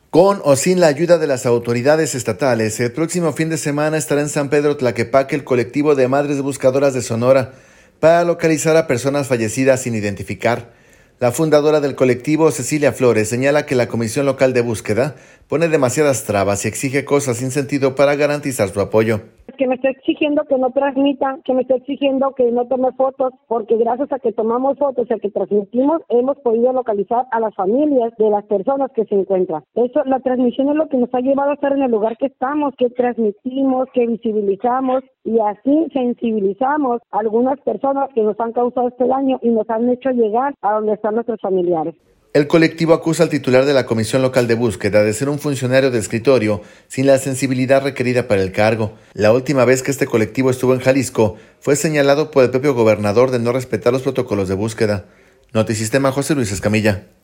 Con o sin la ayuda de las autoridades estatales, el próximo fin de semana estará en San Pedro Tlaquepaque el colectivo de Madres Buscadoras de Sonora para localizar a personas fallecidas sin identificar. La fundadora del colectivo, Cecilia Flores, señala que la Comisión Local de Búsqueda pone demasiadas trabas y exige cosas sin sentido para garantizar su apoyo. Que me está exigiendo que no transmita, que me está exigiendo que no tome fotos, porque gracias a que tomamos fotos y a que transmitimos, hemos podido localizar a las familias de las personas que se encuentran. Eso, la transmisión es lo que nos ha llevado a estar en el lugar que estamos, que transmitimos, que visibilizamos y así sensibilizamos a algunas personas que nos han causado este daño y nos han hecho llegar a donde están nuestros familiares. El colectivo acusa al titular de la Comisión Local de Búsqueda de ser un funcionario de escritorio sin la sensibilidad requerida para el cargo. La última vez que este colectivo estuvo en Jalisco fue señalado por el propio gobernador de no respetar los protocolos de búsqueda. Notisistema, José Luis Escamilla.